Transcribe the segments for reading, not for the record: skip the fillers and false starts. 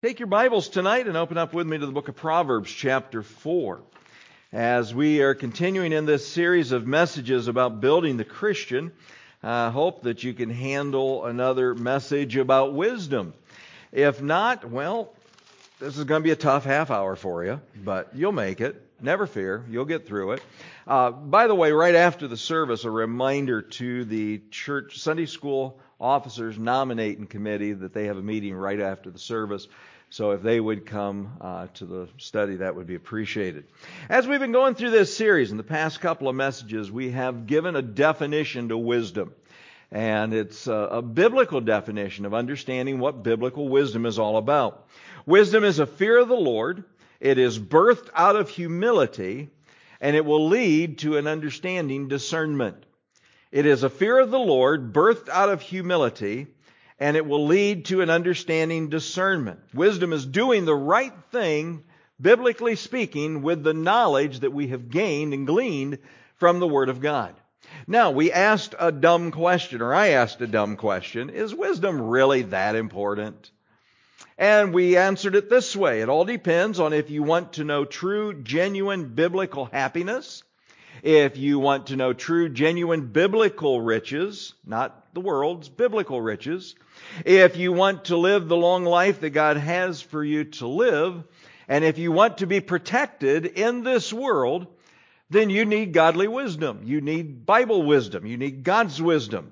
Take your Bibles tonight and open up with me to the book of Proverbs, chapter 4. As we are continuing in this series of messages about building the Christian, I hope that you can handle another message about wisdom. If not, well, this is going to be a tough half hour for you, but you'll make it. Never fear, you'll get through it. By the way, right after the service, a reminder to the church Sunday school officers nominating committee that they have a meeting right after the service. So if they would come to the study, that would be appreciated. As we've been going through this series, in the past couple of messages, we have given a definition to wisdom. And it's a biblical definition of understanding what biblical wisdom is all about. Wisdom is a fear of the Lord. It is birthed out of humility, and it will lead to an understanding discernment. It is a fear of the Lord, birthed out of humility, and it will lead to an understanding discernment. Wisdom is doing the right thing, biblically speaking, with the knowledge that we have gained and gleaned from the Word of God. Now, we asked a dumb question, or I asked a dumb question. Is wisdom really that important? And we answered it this way. It all depends on if you want to know true, genuine biblical happiness, if you want to know true, genuine biblical riches, not the world's, biblical riches, if you want to live the long life that God has for you to live, and if you want to be protected in this world, then you need godly wisdom. You need Bible wisdom. You need God's wisdom.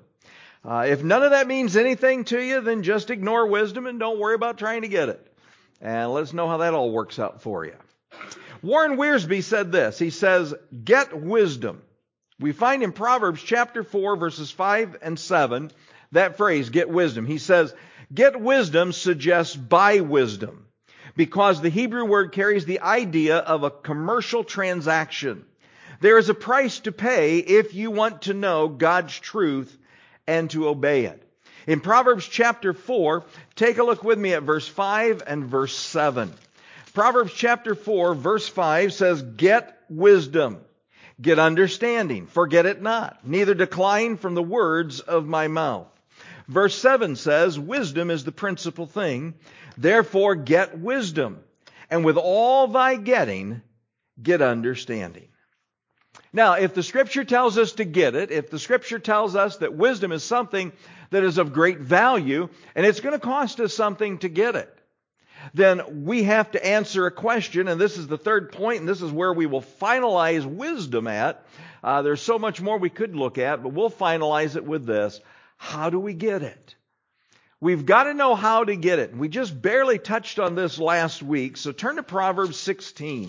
If none of that means anything to you, then just ignore wisdom and don't worry about trying to get it. And let us know how that all works out for you. Warren Wiersbe said this. He says, get wisdom. We find in Proverbs chapter 4, verses 5 and 7, that phrase, get wisdom. He says, get wisdom suggests buy wisdom, because the Hebrew word carries the idea of a commercial transaction. There is a price to pay if you want to know God's truth and to obey it. In Proverbs chapter 4, take a look with me at verse 5 and verse 7. Proverbs chapter 4, verse 5 says, get wisdom, get understanding, forget it not, neither decline from the words of my mouth. Verse 7 says, wisdom is the principal thing, therefore get wisdom, and with all thy getting, get understanding. Now, if the Scripture tells us to get it, if the Scripture tells us that wisdom is something that is of great value, and it's going to cost us something to get it, then we have to answer a question, and this is the third point, and this is where we will finalize wisdom at. There's so much more we could look at, but we'll finalize it with this. How do we get it? We've got to know how to get it. We just barely touched on this last week, so turn to Proverbs 16.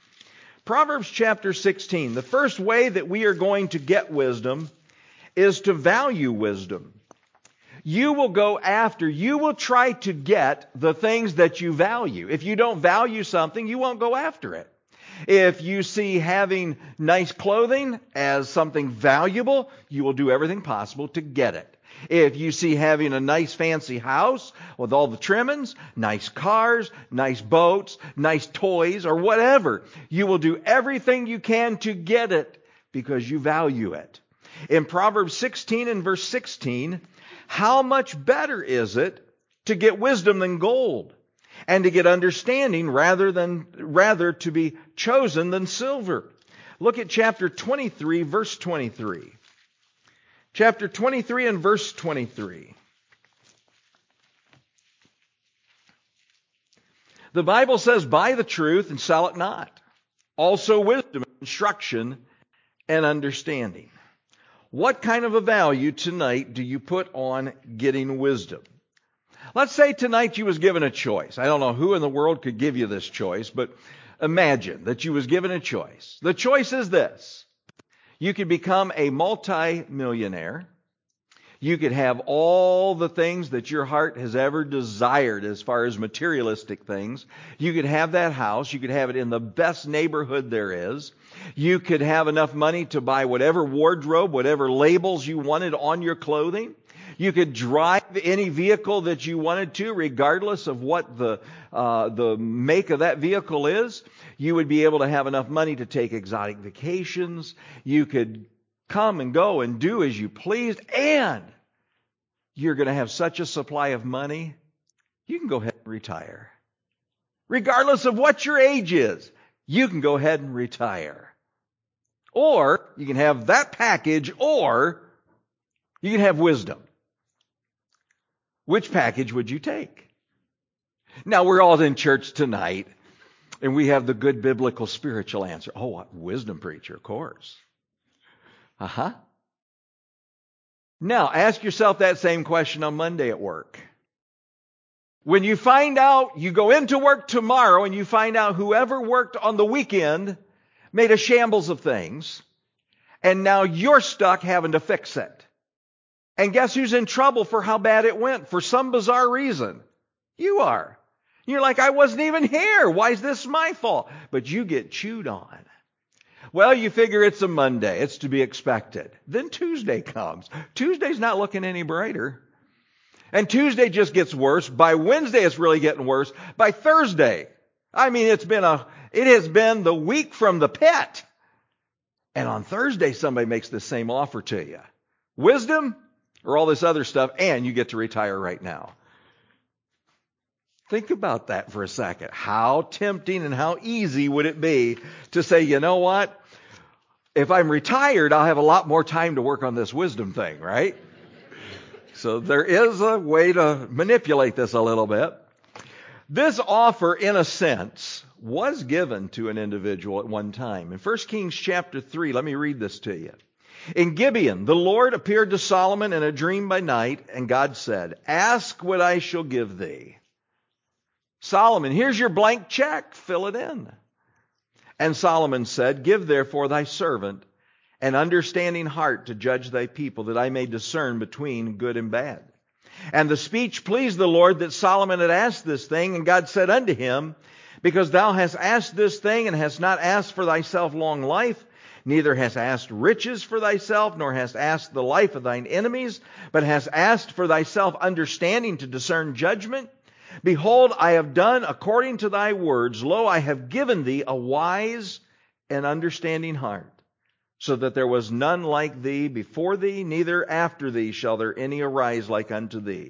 Proverbs chapter 16. The first way that we are going to get wisdom is to value wisdom. You will try to get the things that you value. If you don't value something, you won't go after it. If you see having nice clothing as something valuable, you will do everything possible to get it. If you see having a nice fancy house with all the trimmings, nice cars, nice boats, nice toys, or whatever, you will do everything you can to get it because you value it. In Proverbs 16 and verse 16, how much better is it to get wisdom than gold, and to get understanding rather to be chosen than silver? Look at chapter 23, verse 23. Chapter 23 and verse 23. The Bible says, buy the truth and sell it not. Also wisdom, instruction, and understanding. What kind of a value tonight do you put on getting wisdom? Let's say tonight you was given a choice. I don't know who in the world could give you this choice, but imagine that you was given a choice. The choice is this. You could become a multi-millionaire. You could have all the things that your heart has ever desired as far as materialistic things. You could have that house. You could have it in the best neighborhood there is. You could have enough money to buy whatever wardrobe, whatever labels you wanted on your clothing. You could drive any vehicle that you wanted to, regardless of what the make of that vehicle is. You would be able to have enough money to take exotic vacations. You could come and go and do as you pleased, and you're going to have such a supply of money, you can go ahead and retire. regardless of what your age is, you can go ahead and retire. Or you can have that package, or you can have wisdom. Which package would you take? Now, we're all in church tonight, and we have the good biblical spiritual answer. Oh, what? Wisdom preacher, of course. Now, ask yourself that same question on Monday at work. When you find out, you go into work tomorrow and you find out whoever worked on the weekend made a shambles of things, and now you're stuck having to fix it. And guess who's in trouble for how bad it went for some bizarre reason? You are. You're like, I wasn't even here. Why is this my fault? But you get chewed on. Well, you figure it's a Monday. It's to be expected. Then Tuesday comes. Tuesday's not looking any brighter. And Tuesday just gets worse. By Wednesday, it's really getting worse. By Thursday, it has been the week from the pit. And on Thursday, somebody makes the same offer to you. Wisdom or all this other stuff, and you get to retire right now. Think about that for a second. How tempting and how easy would it be to say, you know what? If I'm retired, I'll have a lot more time to work on this wisdom thing, right? So there is a way to manipulate this a little bit. This offer, in a sense, was given to an individual at one time. In 1 Kings chapter 3, let me read this to you. In Gibeon, the Lord appeared to Solomon in a dream by night, and God said, ask what I shall give thee. Solomon, here's your blank check, fill it in. And Solomon said, give therefore thy servant an understanding heart to judge thy people, that I may discern between good and bad. And the speech pleased the Lord that Solomon had asked this thing, and God said unto him, because thou hast asked this thing, and hast not asked for thyself long life, neither hast asked riches for thyself, nor hast asked the life of thine enemies, but hast asked for thyself understanding to discern judgment. Behold, I have done according to thy words. Lo, I have given thee a wise and understanding heart, so that there was none like thee before thee, neither after thee shall there any arise like unto thee.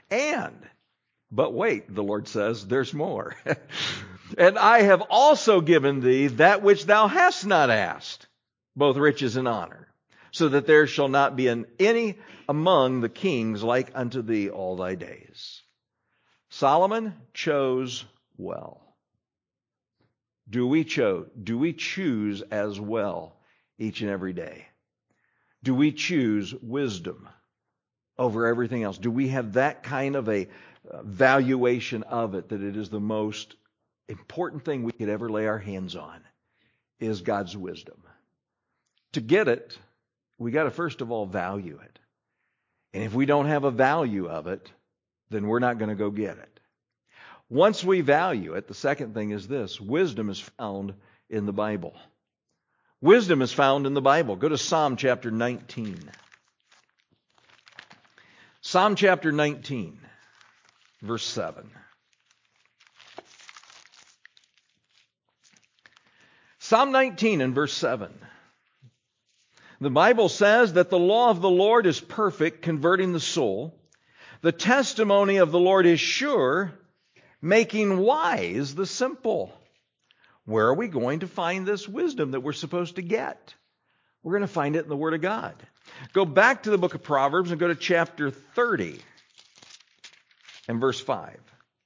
But wait, the Lord says, there's more. And I have also given thee that which thou hast not asked, both riches and honor, so that there shall not be any among the kings like unto thee all thy days. Solomon chose well. Do we choose as well each and every day? Do we choose wisdom over everything else? Do we have that kind of a valuation of it, that it is the most important thing we could ever lay our hands on, is God's wisdom? To get it, we got to first of all value it. And if we don't have a value of it, then we're not going to go get it. Once we value it, the second thing is this: wisdom is found in the Bible. Wisdom is found in the Bible. Go to Psalm chapter 19. Psalm chapter 19, verse 7. Psalm 19 and verse 7. The Bible says that the law of the Lord is perfect, converting the soul. The testimony of the Lord is sure, making wise the simple. Where are we going to find this wisdom that we're supposed to get? We're going to find it in the Word of God. Go back to the book of Proverbs and go to chapter 30 and verse 5.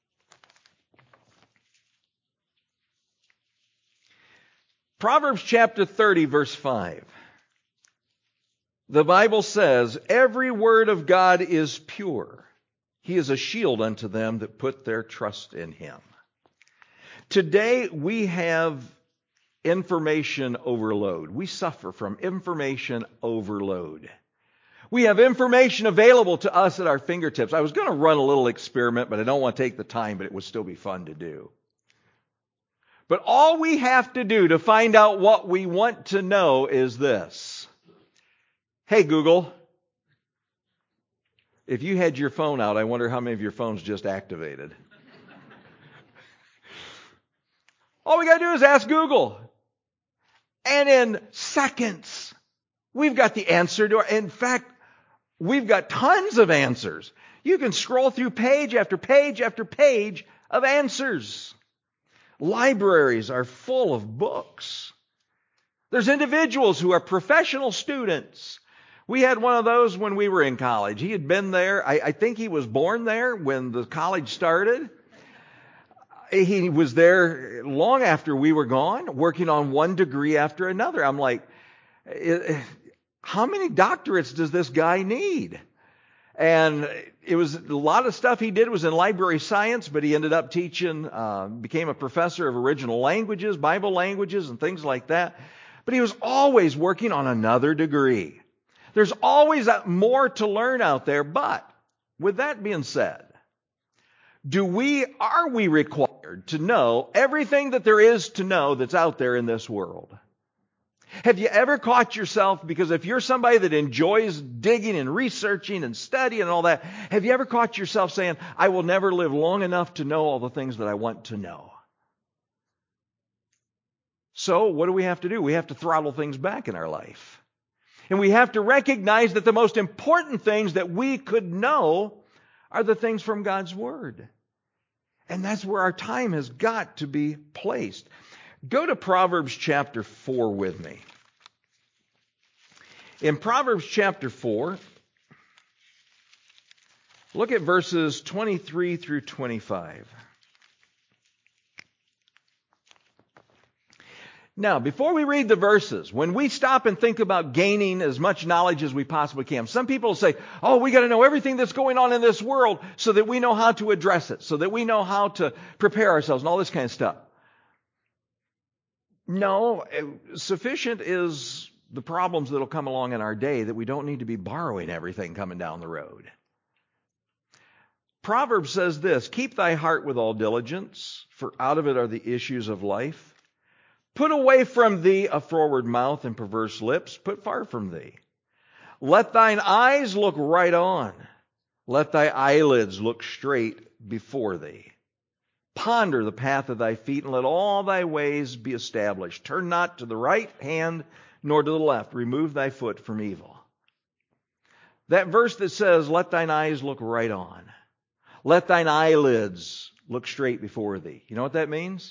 Proverbs chapter 30, verse 5. The Bible says, every word of God is pure. He is a shield unto them that put their trust in Him. Today we have information overload. We suffer from information overload. We have information available to us at our fingertips. I was going to run a little experiment, but I don't want to take the time, but it would still be fun to do. But all we have to do to find out what we want to know is this. Hey, Google, if you had your phone out, I wonder how many of your phones just activated. All we got to do is ask Google. And in seconds, we've got the answer to in fact, we've got tons of answers. You can scroll through page after page after page of answers. Libraries are full of books. There's individuals who are professional students. We had one of those when we were in college. He had been there. I think he was born there when the college started. He was there long after we were gone, working on one degree after another. I'm like, how many doctorates does this guy need? And it was a lot of stuff he did was in library science, but he ended up teaching, became a professor of original languages, Bible languages, and things like that. But he was always working on another degree. There's always more to learn out there. But with that being said, are we required to know everything that there is to know that's out there in this world? Have you ever caught yourself, because if you're somebody that enjoys digging and researching and studying and all that, have you ever caught yourself saying, I will never live long enough to know all the things that I want to know? So what do we have to do? We have to throttle things back in our life. And we have to recognize that the most important things that we could know are the things from God's Word. And that's where our time has got to be placed. Go to Proverbs chapter 4 with me. In Proverbs chapter 4, look at verses 23 through 25. Now, before we read the verses, when we stop and think about gaining as much knowledge as we possibly can, some people say, oh, we got to know everything that's going on in this world so that we know how to address it, so that we know how to prepare ourselves and all this kind of stuff. No, sufficient is the problems that will come along in our day that we don't need to be borrowing everything coming down the road. Proverbs says this, keep thy heart with all diligence, for out of it are the issues of life. Put away from thee a froward mouth and perverse lips. Put far from thee. Let thine eyes look right on. Let thy eyelids look straight before thee. Ponder the path of thy feet, and let all thy ways be established. Turn not to the right hand, nor to the left. Remove thy foot from evil. That verse that says, let thine eyes look right on. Let thine eyelids look straight before thee. You know what that means?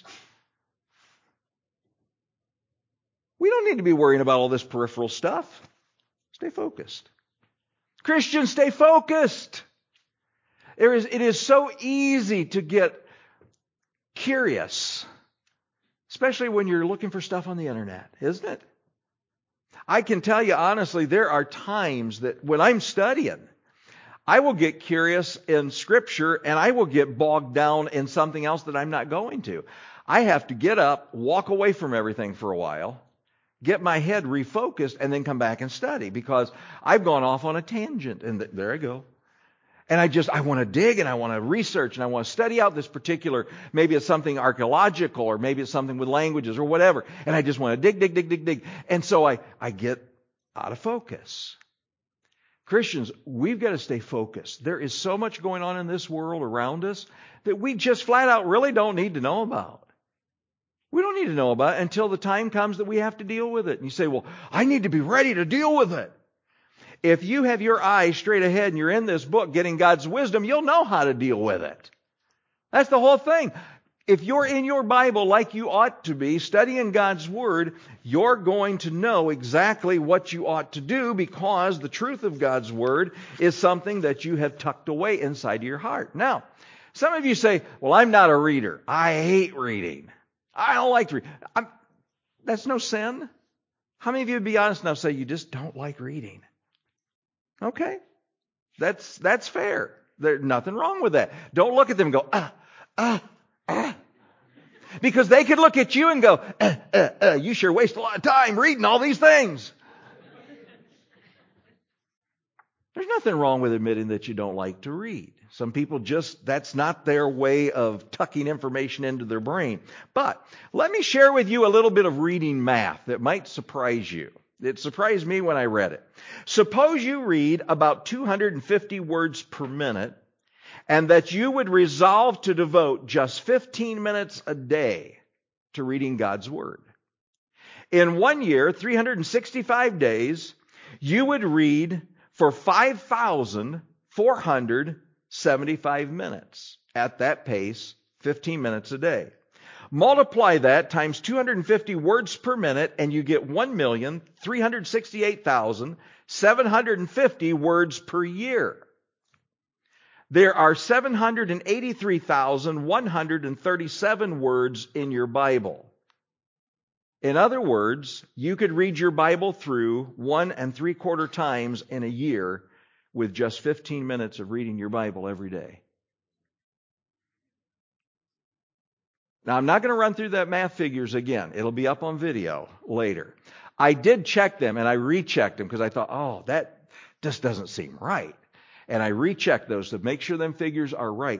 We don't need to be worrying about all this peripheral stuff. Stay focused. Christians, stay focused. It is so easy to get curious, especially when you're looking for stuff on the internet, isn't it? I can tell you honestly, there are times that when I'm studying, I will get curious in Scripture and I will get bogged down in something else that I'm not going to. I have to get up, walk away from everything for a while, get my head refocused, and then come back and study because I've gone off on a tangent. And there I go. And I want to dig and I want to research and I want to study out this particular, maybe it's something archaeological or maybe it's something with languages or whatever. And I just want to dig. And so I get out of focus. Christians, we've got to stay focused. There is so much going on in this world around us that we just flat out really don't need to know about. We don't need to know about it until the time comes that we have to deal with it. And you say, well, I need to be ready to deal with it. If you have your eyes straight ahead and you're in this book getting God's wisdom, you'll know how to deal with it. That's the whole thing. If you're in your Bible like you ought to be, studying God's Word, you're going to know exactly what you ought to do because the truth of God's Word is something that you have tucked away inside of your heart. Now, some of you say, well, I'm not a reader. I hate reading. I don't like to read. That's no sin. How many of you would be honest enough to say you just don't like reading? Okay. That's fair. There's nothing wrong with that. Don't look at them and go, Because they could look at you and go, you sure waste a lot of time reading all these things. There's nothing wrong with admitting that you don't like to read. Some people that's not their way of tucking information into their brain. But let me share with you a little bit of reading math that might surprise you. It surprised me when I read it. Suppose you read about 250 words per minute and that you would resolve to devote just 15 minutes a day to reading God's Word. In 1 year, 365 days, you would read for 5,475 minutes. At that pace, 15 minutes a day. Multiply that times 250 words per minute, and you get 1,368,750 words per year. There are 783,137 words in your Bible. In other words, you could read your Bible through 1 3/4 times in a year with just 15 minutes of reading your Bible every day. Now, I'm not going to run through that math figures again. It'll be up on video later. I did check them, and I rechecked them because I thought, that just doesn't seem right. And I rechecked those to make sure them figures are right.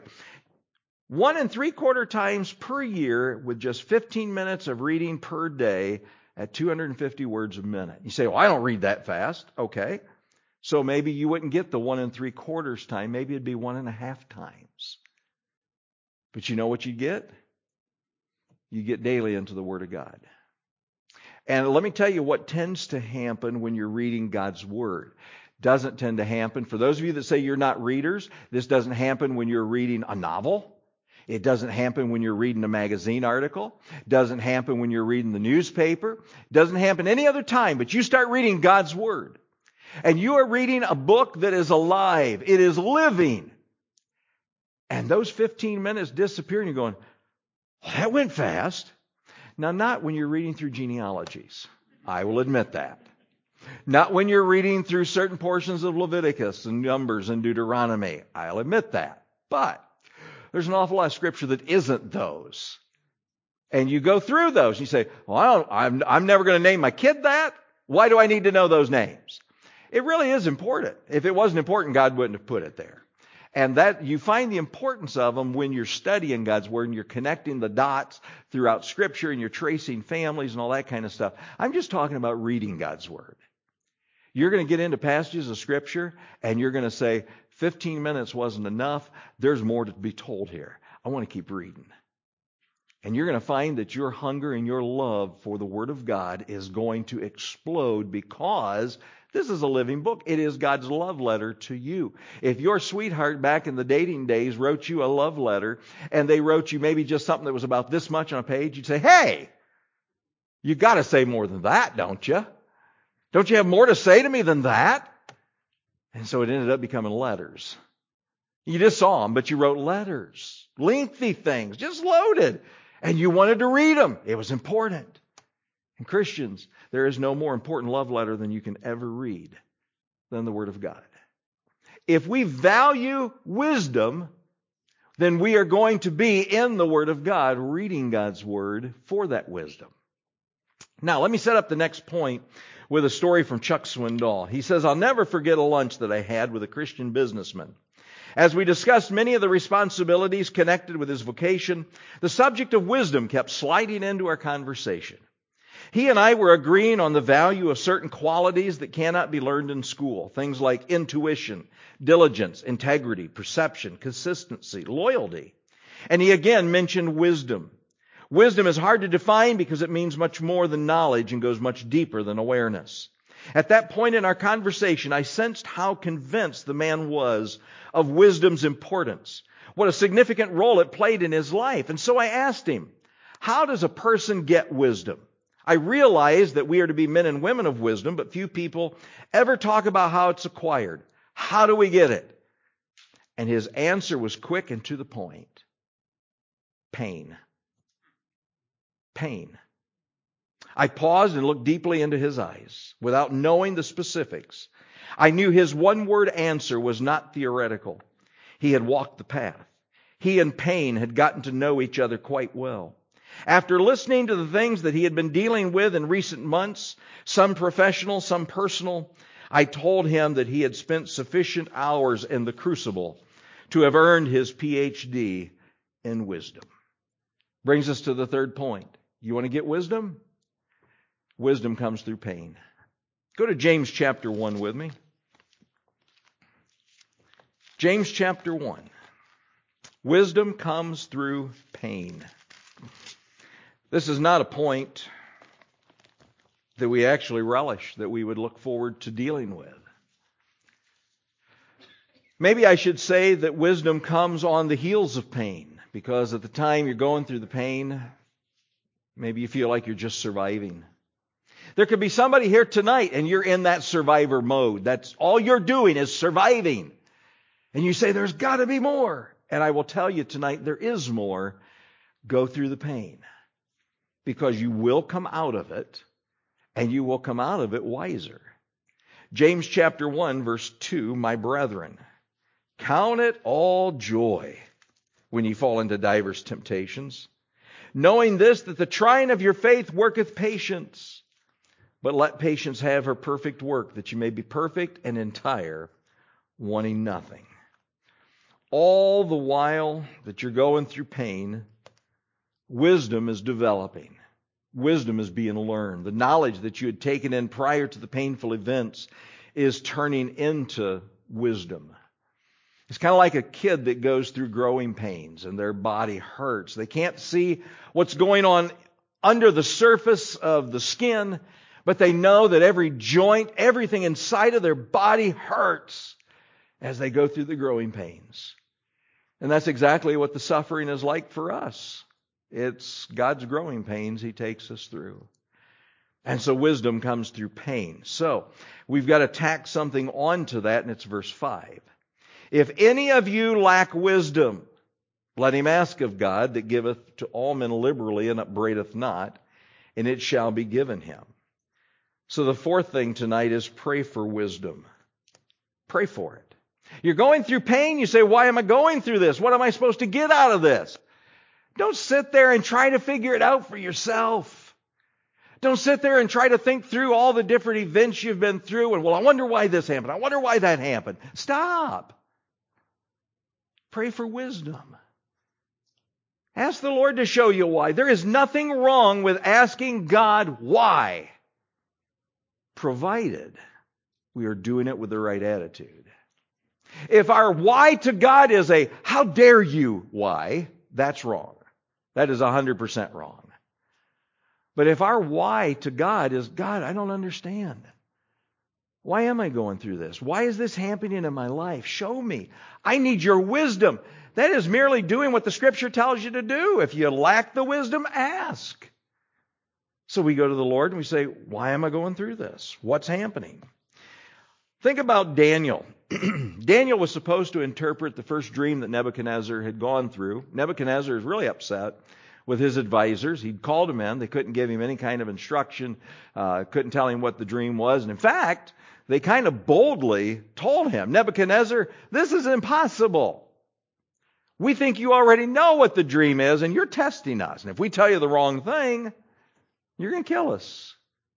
1 3/4 times per year with just 15 minutes of reading per day at 250 words a minute. You say, well, I don't read that fast. Okay. So maybe you wouldn't get the 1 3/4 time. Maybe it'd be 1.5 times. But you know what you get? You get daily into the Word of God. And let me tell you what tends to happen when you're reading God's Word. Doesn't tend to happen. For those of you that say you're not readers, this doesn't happen when you're reading a novel. It doesn't happen when you're reading a magazine article. It doesn't happen when you're reading the newspaper. It doesn't happen any other time, but you start reading God's Word. And you are reading a book that is alive. It is living. And those 15 minutes disappear and you're going, that went fast. Now, not when you're reading through genealogies. I will admit that. Not when you're reading through certain portions of Leviticus and Numbers and Deuteronomy. I'll admit that. But there's an awful lot of Scripture that isn't those. And you go through those and you say, well, I'm never going to name my kid that. Why do I need to know those names? It really is important. If it wasn't important, God wouldn't have put it there. And that you find the importance of them when you're studying God's Word and you're connecting the dots throughout Scripture and you're tracing families and all that kind of stuff. I'm just talking about reading God's Word. You're going to get into passages of Scripture and you're going to say, 15 minutes wasn't enough. There's more to be told here. I want to keep reading. And you're going to find that your hunger and your love for the Word of God is going to explode because this is a living book. It is God's love letter to you. If your sweetheart back in the dating days wrote you a love letter and they wrote you maybe just something that was about this much on a page, you'd say, hey, you got to say more than that, don't you? Don't you have more to say to me than that? And so it ended up becoming letters. You just saw them, but you wrote letters, lengthy things, just loaded. And you wanted to read them. It was important. And Christians, there is no more important love letter than you can ever read than the Word of God. If we value wisdom, then we are going to be in the Word of God, reading God's Word for that wisdom. Now, let me set up the next point with a story from Chuck Swindoll. He says, I'll never forget a lunch that I had with a Christian businessman. As we discussed many of the responsibilities connected with his vocation, the subject of wisdom kept sliding into our conversation. He and I were agreeing on the value of certain qualities that cannot be learned in school. Things like intuition, diligence, integrity, perception, consistency, loyalty. And he again mentioned wisdom. Wisdom is hard to define because it means much more than knowledge and goes much deeper than awareness. At that point in our conversation, I sensed how convinced the man was of wisdom's importance, what a significant role it played in his life. And so I asked him, how does a person get wisdom? I realize that we are to be men and women of wisdom, but few people ever talk about how it's acquired. How do we get it? And his answer was quick and to the point. Pain. Pain. I paused and looked deeply into his eyes without knowing the specifics. I knew his one-word answer was not theoretical. He had walked the path. He and pain had gotten to know each other quite well. After listening to the things that he had been dealing with in recent months, some professional, some personal, I told him that he had spent sufficient hours in the crucible to have earned his PhD in wisdom. Brings us to the third point. You want to get wisdom? Wisdom comes through pain. Go to James chapter 1 with me. James chapter 1. Wisdom comes through pain. This is not a point that we actually relish, that we would look forward to dealing with. Maybe I should say that wisdom comes on the heels of pain, because at the time you're going through the pain, Maybe you feel like you're just surviving. There could be somebody here tonight and you're in that survivor mode. That's all you're doing is surviving. And you say, there's got to be more. And I will tell you tonight, there is more. Go through the pain. Because you will come out of it, and you will come out of it wiser. James chapter 1, verse 2, my brethren, count it all joy when ye fall into divers temptations, knowing this, that the trying of your faith worketh patience. But let patience have her perfect work, that you may be perfect and entire, wanting nothing. All the while that you're going through pain, wisdom is developing. Wisdom is being learned. The knowledge that you had taken in prior to the painful events is turning into wisdom. It's kind of like a kid that goes through growing pains and their body hurts. They can't see what's going on under the surface of the skin, but they know that every joint, everything inside of their body hurts as they go through the growing pains. And that's exactly what the suffering is like for us. It's God's growing pains He takes us through. And so wisdom comes through pain. So we've got to tack something onto that, and it's verse 5. If any of you lack wisdom, let him ask of God, that giveth to all men liberally and upbraideth not, and it shall be given him. So the fourth thing tonight is pray for wisdom. Pray for it. You're going through pain. You say, why am I going through this? What am I supposed to get out of this? Don't sit there and try to figure it out for yourself. Don't sit there and try to think through all the different events you've been through and, well, I wonder why this happened. I wonder why that happened. Stop. Pray for wisdom. Ask the Lord to show you why. There is nothing wrong with asking God why, provided we are doing it with the right attitude. If our why to God is a how dare you why, that's wrong. That is 100% wrong. But if our why to God is, God, I don't understand. Why am I going through this? Why is this happening in my life? Show me. I need your wisdom. That is merely doing what the Scripture tells you to do. If you lack the wisdom, ask. So we go to the Lord and we say, why am I going through this? What's happening? Think about Daniel. Daniel was supposed to interpret the first dream that Nebuchadnezzar had gone through. Nebuchadnezzar is really upset with his advisors. He'd called them in. They couldn't give him any kind of instruction, couldn't tell him what the dream was. And in fact, they kind of boldly told him, Nebuchadnezzar, this is impossible. We think you already know what the dream is, and you're testing us. And if we tell you the wrong thing, you're going to kill us.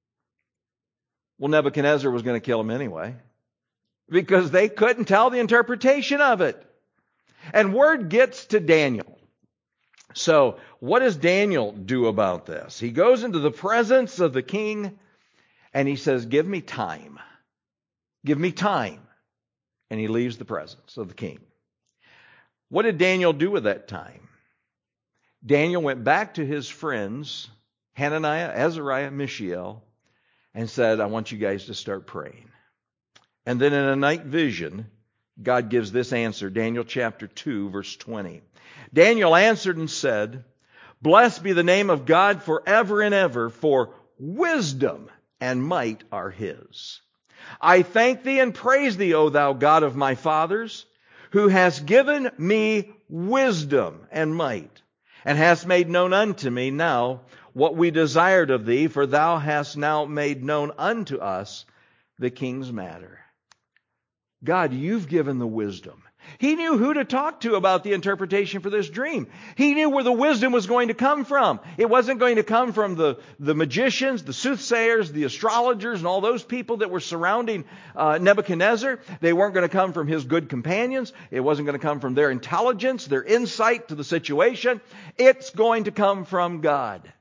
Well, Nebuchadnezzar was going to kill him anyway, because they couldn't tell the interpretation of it. And word gets to Daniel. So what does Daniel do about this? He goes into the presence of the king and he says, give me time. Give me time. And he leaves the presence of the king. What did Daniel do with that time? Daniel went back to his friends, Hananiah, Azariah, Mishael, and said, I want you guys to start praying. And then in a night vision, God gives this answer, Daniel chapter 2, verse 20. Daniel answered and said, blessed be the name of God forever and ever, for wisdom and might are His. I thank Thee and praise Thee, O Thou God of my fathers, who hast given me wisdom and might, and hast made known unto me now what we desired of Thee, for Thou hast now made known unto us the king's matter. God, You've given the wisdom. He knew who to talk to about the interpretation for this dream. He knew where the wisdom was going to come from. It wasn't going to come from the magicians, the soothsayers, the astrologers, and all those people that were surrounding Nebuchadnezzar. They weren't going to come from his good companions. It wasn't going to come from their intelligence, their insight to the situation. It's going to come from God.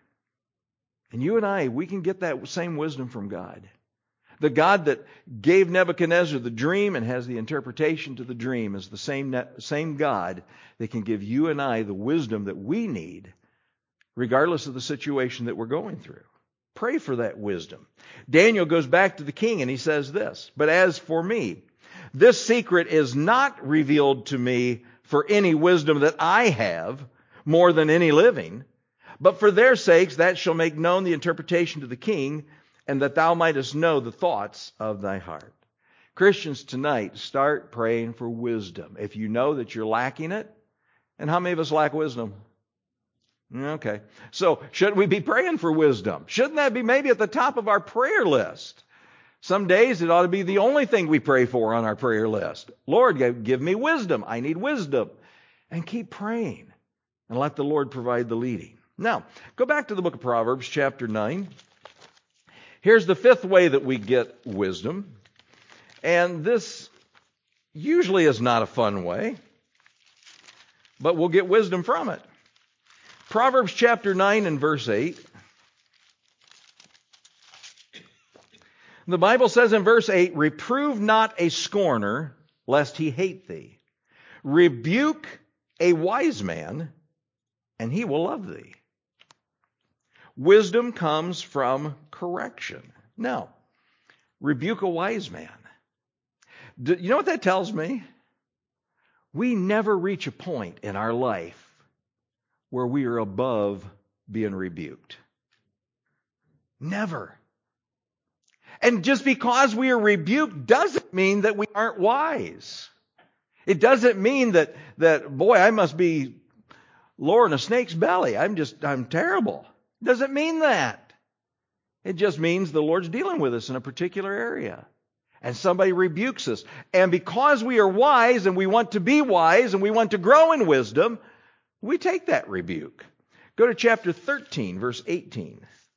And you and I, we can get that same wisdom from God. The God that gave Nebuchadnezzar the dream and has the interpretation to the dream is the same God that can give you and I the wisdom that we need, regardless of the situation that we're going through. Pray for that wisdom. Daniel goes back to the king and he says this, but as for me, this secret is not revealed to me for any wisdom that I have more than any living, But for their sakes that shall make known the interpretation to the king, and that thou mightest know the thoughts of thy heart. Christians tonight, start praying for wisdom. If you know that you're lacking it, and how many of us lack wisdom? Okay. So, should we be praying for wisdom? Shouldn't that be maybe at the top of our prayer list? Some days it ought to be the only thing we pray for on our prayer list. Lord, give me wisdom. I need wisdom. And keep praying. And let the Lord provide the leading. Now, go back to the book of Proverbs, chapter 9. Here's the fifth way that we get wisdom. And this usually is not a fun way, but we'll get wisdom from it. Proverbs chapter 9 and verse 8. The Bible says in verse 8, reprove not a scorner, lest he hate thee. Rebuke a wise man, and he will love thee. Wisdom comes from correction. Now, rebuke a wise man. You know what that tells me? We never reach a point in our life where we are above being rebuked. Never. And just because we are rebuked doesn't mean that we aren't wise. It doesn't mean that boy, I must be lower than a snake's belly. I'm terrible. It doesn't mean that. It just means the Lord's dealing with us in a particular area. And somebody rebukes us. And because we are wise and we want to be wise and we want to grow in wisdom, we take that rebuke. Go to chapter 13, verse 18.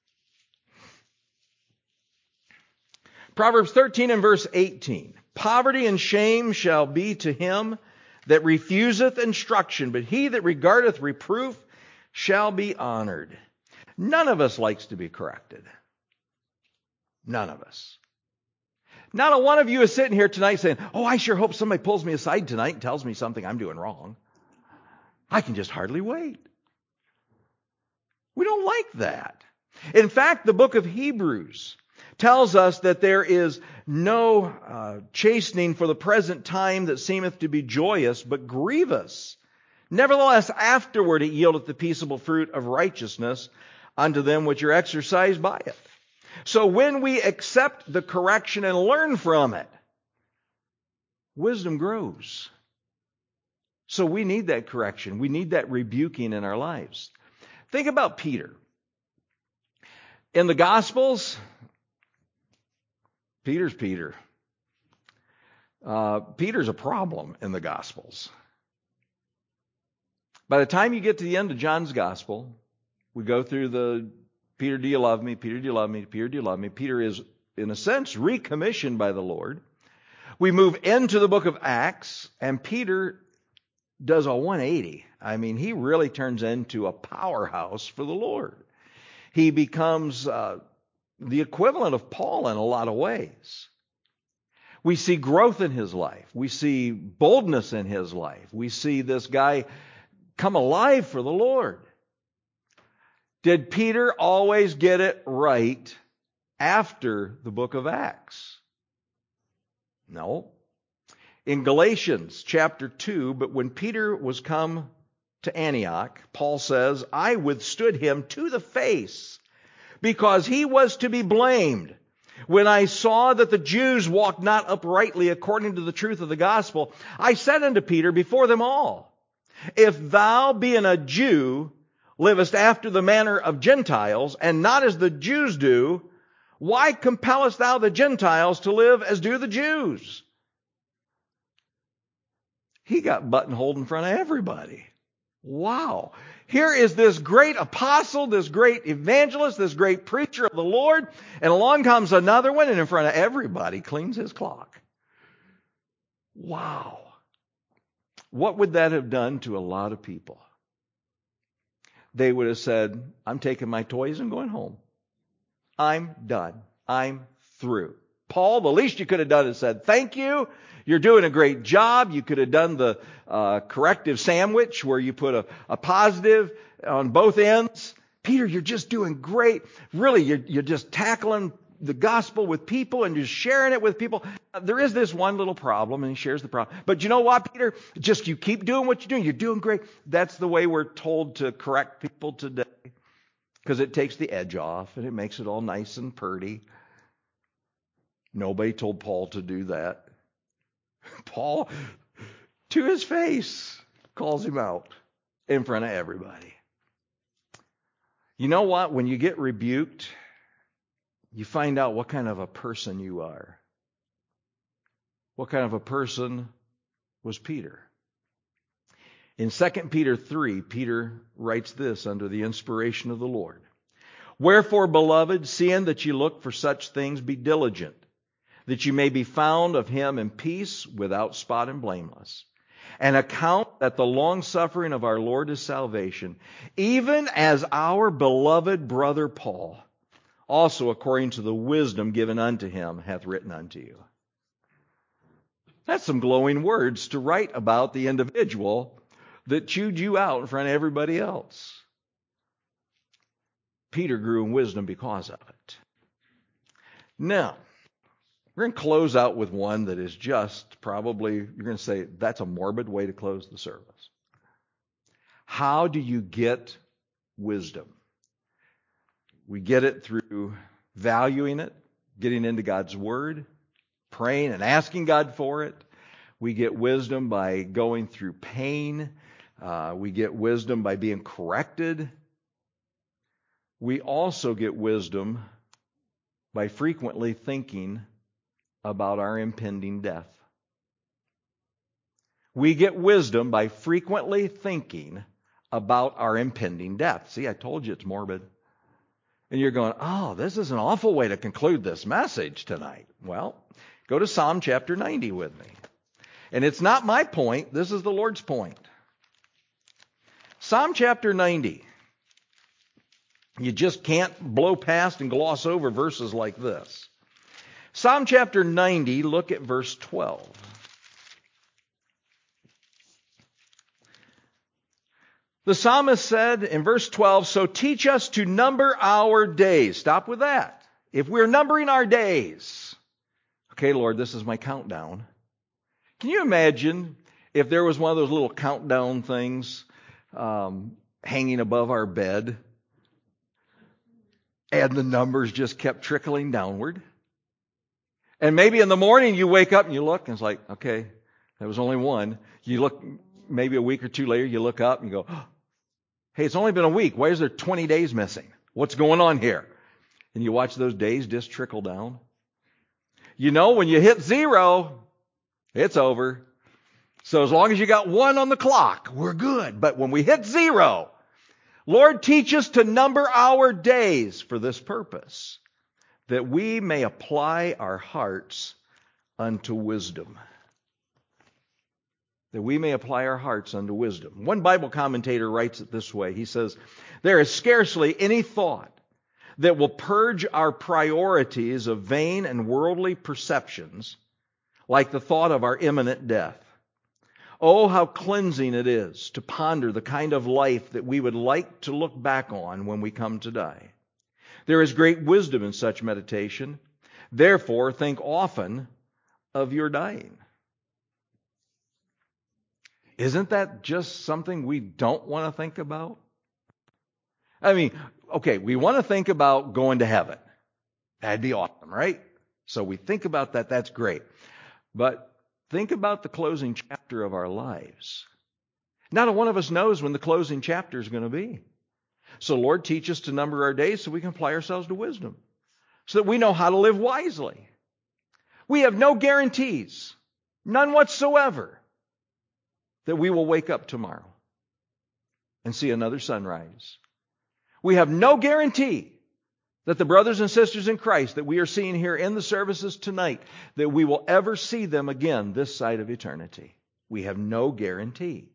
Proverbs 13 and verse 18. Poverty and shame shall be to him that refuseth instruction, but he that regardeth reproof shall be honored. None of us likes to be corrected. None of us. Not a one of you is sitting here tonight saying, oh, I sure hope somebody pulls me aside tonight and tells me something I'm doing wrong. I can just hardly wait. We don't like that. In fact, the book of Hebrews tells us that there is no chastening for the present time that seemeth to be joyous, but grievous. Nevertheless, afterward it yieldeth the peaceable fruit of righteousness unto them which are exercised by it. So when we accept the correction and learn from it, wisdom grows. So we need that correction. We need that rebuking in our lives. Think about Peter. In the Gospels, Peter's Peter. Peter's a problem in the Gospels. By the time you get to the end of John's Gospel, we go through the Peter, do you love me? Peter, do you love me? Peter, do you love me? Peter is, in a sense, recommissioned by the Lord. We move into the book of Acts, and Peter does a 180. I mean, he really turns into a powerhouse for the Lord. He becomes the equivalent of Paul in a lot of ways. We see growth in his life. We see boldness in his life. We see this guy come alive for the Lord. Did Peter always get it right after the book of Acts? No. In Galatians chapter 2, but when Peter was come to Antioch, Paul says, I withstood him to the face, because he was to be blamed. When I saw that the Jews walked not uprightly according to the truth of the gospel, I said unto Peter before them all, if thou, being a Jew, livest after the manner of Gentiles, and not as the Jews do, why compellest thou the Gentiles to live as do the Jews? He got buttonholed in front of everybody. Wow. Here is this great apostle, this great evangelist, this great preacher of the Lord, and along comes another one, and in front of everybody cleans his clock. Wow. What would that have done to a lot of people? They would have said, I'm taking my toys and going home. I'm done. I'm through. Paul, the least you could have done is said, thank you. You're doing a great job. You could have done the corrective sandwich where you put a positive on both ends. Peter, you're just doing great. Really, you're just tackling the gospel with people and just sharing it with people. There is this one little problem, and he shares the problem. But you know what, Peter? Just you keep doing what you're doing. You're doing great. That's the way we're told to correct people today. because it takes the edge off and it makes it all nice and pretty. Nobody told Paul to do that. Paul, to his face, calls him out in front of everybody. You know what? When you get rebuked, you find out what kind of a person you are. What kind of a person was Peter? In 2 Peter 3, Peter writes this under the inspiration of the Lord. Wherefore, beloved, seeing that ye look for such things, be diligent, that ye may be found of him in peace, without spot and blameless. And account that the long-suffering of our Lord is salvation, even as our beloved brother Paul, also according to the wisdom given unto him, hath written unto you. That's some glowing words to write about the individual that chewed you out in front of everybody else. Peter grew in wisdom because of it. Now, we're going to close out with one that is just probably, you're going to say, that's a morbid way to close the service. How do you get wisdom? We get it through valuing it, getting into God's Word, praying and asking God for it. We get wisdom by going through pain. We get wisdom by being corrected. We also get wisdom by frequently thinking about our impending death. We get wisdom by frequently thinking about our impending death. See, I told you it's morbid. And you're going, oh, this is an awful way to conclude this message tonight. Well, go to Psalm chapter 90 with me. And it's not my point, this is the Lord's point. Psalm chapter 90. You just can't blow past and gloss over verses like this. Psalm chapter 90, look at verse 12. The psalmist said in verse 12, so teach us to number our days. Stop with that. If we're numbering our days, okay, Lord, this is my countdown. Can you imagine if there was one of those little countdown things hanging above our bed and the numbers just kept trickling downward? And maybe in the morning you wake up and you look and it's like, okay, that was only one. You look maybe a week or two later, you look up and you go, oh, hey, it's only been a week. Why is there 20 days missing? What's going on here? And you watch those days just trickle down. You know, when you hit 0, it's over. So as long as you got 1 on the clock, we're good. But when we hit 0, Lord, teach us to number our days for this purpose, that we may apply our hearts unto wisdom. That we may apply our hearts unto wisdom. One Bible commentator writes it this way. He says, there is scarcely any thought that will purge our priorities of vain and worldly perceptions like the thought of our imminent death. Oh, how cleansing it is to ponder the kind of life that we would like to look back on when we come to die. There is great wisdom in such meditation. Therefore, think often of your dying. Isn't that just something we don't want to think about? I mean, okay, we want to think about going to heaven. That'd be awesome, right? So we think about that. That's great. But think about the closing chapter of our lives. Not a one of us knows when the closing chapter is going to be. So Lord, teach us to number our days so we can apply ourselves to wisdom, so that we know how to live wisely. We have no guarantees, none whatsoever, that we will wake up tomorrow and see another sunrise. We have no guarantee that the brothers and sisters in Christ that we are seeing here in the services tonight, that we will ever see them again this side of eternity. We have no guarantee.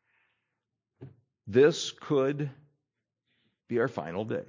This could be our final day.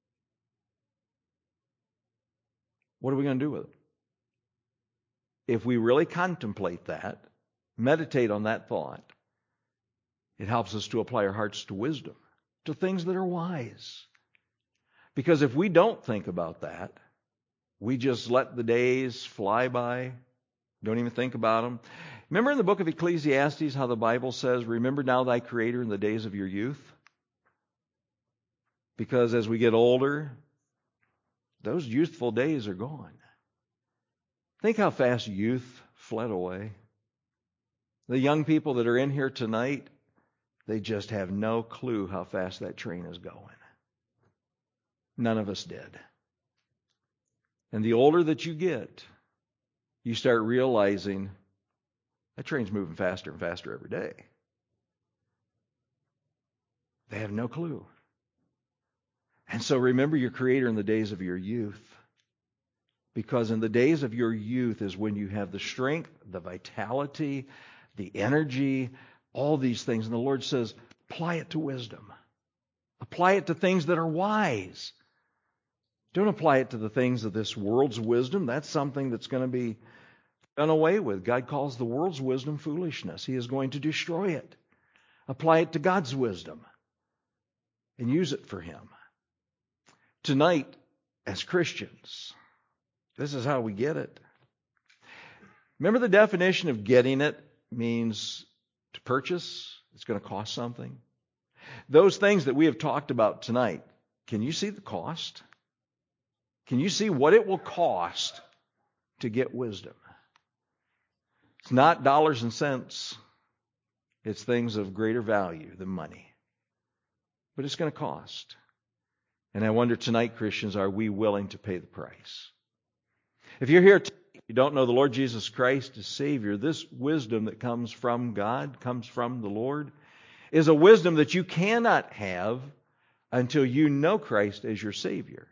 What are we going to do with it? If we really contemplate that, meditate on that thought, it helps us to apply our hearts to wisdom, to things that are wise. Because if we don't think about that, we just let the days fly by, don't even think about them. Remember in the book of Ecclesiastes how the Bible says, remember now thy Creator in the days of your youth? Because as we get older, those youthful days are gone. Think how fast youth fled away. The young people that are in here tonight, they just have no clue how fast that train is going. None of us did. And the older that you get, you start realizing that train's moving faster and faster every day. They have no clue. And so remember your Creator in the days of your youth. Because in the days of your youth is when you have the strength, the vitality, the energy, all these things. And the Lord says, apply it to wisdom. Apply it to things that are wise. Don't apply it to the things of this world's wisdom. That's something that's going to be done away with. God calls the world's wisdom foolishness. He is going to destroy it. Apply it to God's wisdom and use it for Him. Tonight, as Christians, this is how we get it. Remember the definition of getting it means to purchase. It's going to cost something. Those things that we have talked about tonight, can you see the cost? Can you see what it will cost to get wisdom? It's not dollars and cents. It's things of greater value than money. But it's going to cost. And I wonder tonight, Christians, are we willing to pay the price? If you're here tonight, you don't know the Lord Jesus Christ as Savior, this wisdom that comes from God, comes from the Lord, is a wisdom that you cannot have until you know Christ as your Savior.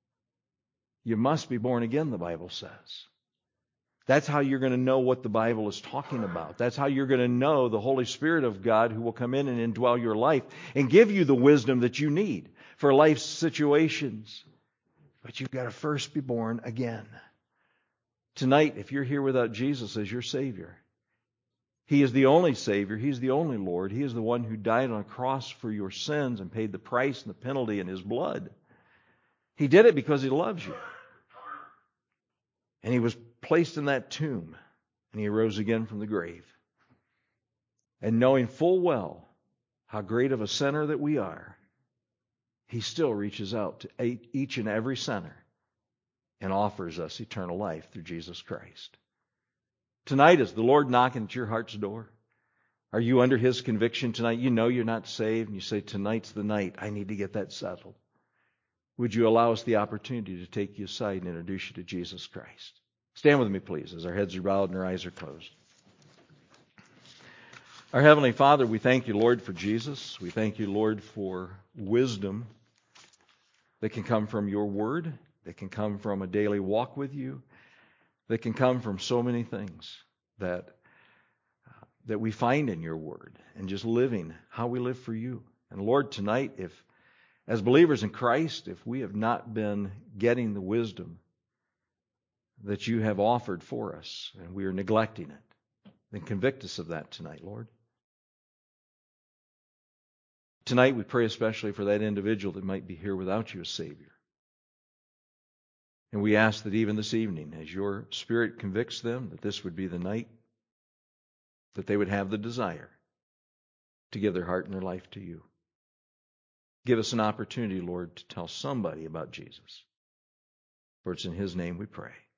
You must be born again, the Bible says. That's how you're going to know what the Bible is talking about. That's how you're going to know the Holy Spirit of God who will come in and indwell your life and give you the wisdom that you need for life's situations. But you've got to first be born again. Tonight, if you're here without Jesus as your Savior, He is the only Savior. He's the only Lord. He is the one who died on a cross for your sins and paid the price and the penalty in His blood. He did it because He loves you. And He was placed in that tomb, and He arose again from the grave. And knowing full well how great of a sinner that we are, He still reaches out to each and every sinner and offers us eternal life through Jesus Christ. Tonight, is the Lord knocking at your heart's door? Are you under His conviction tonight? You know you're not saved, and you say, tonight's the night. I need to get that settled. Would you allow us the opportunity to take you aside and introduce you to Jesus Christ? Stand with me, please, as our heads are bowed and our eyes are closed. Our Heavenly Father, we thank You, Lord, for Jesus. We thank You, Lord, for wisdom that can come from Your Word, that can come from a daily walk with You, that can come from so many things that we find in Your Word, and just living how we live for You. And Lord, tonight, if as believers in Christ, if we have not been getting the wisdom that You have offered for us, and we are neglecting it, then convict us of that tonight, Lord. Tonight we pray especially for that individual that might be here without You as Savior. And we ask that even this evening, as Your Spirit convicts them, that this would be the night that they would have the desire to give their heart and their life to You. Give us an opportunity, Lord, to tell somebody about Jesus. For it's in His name we pray.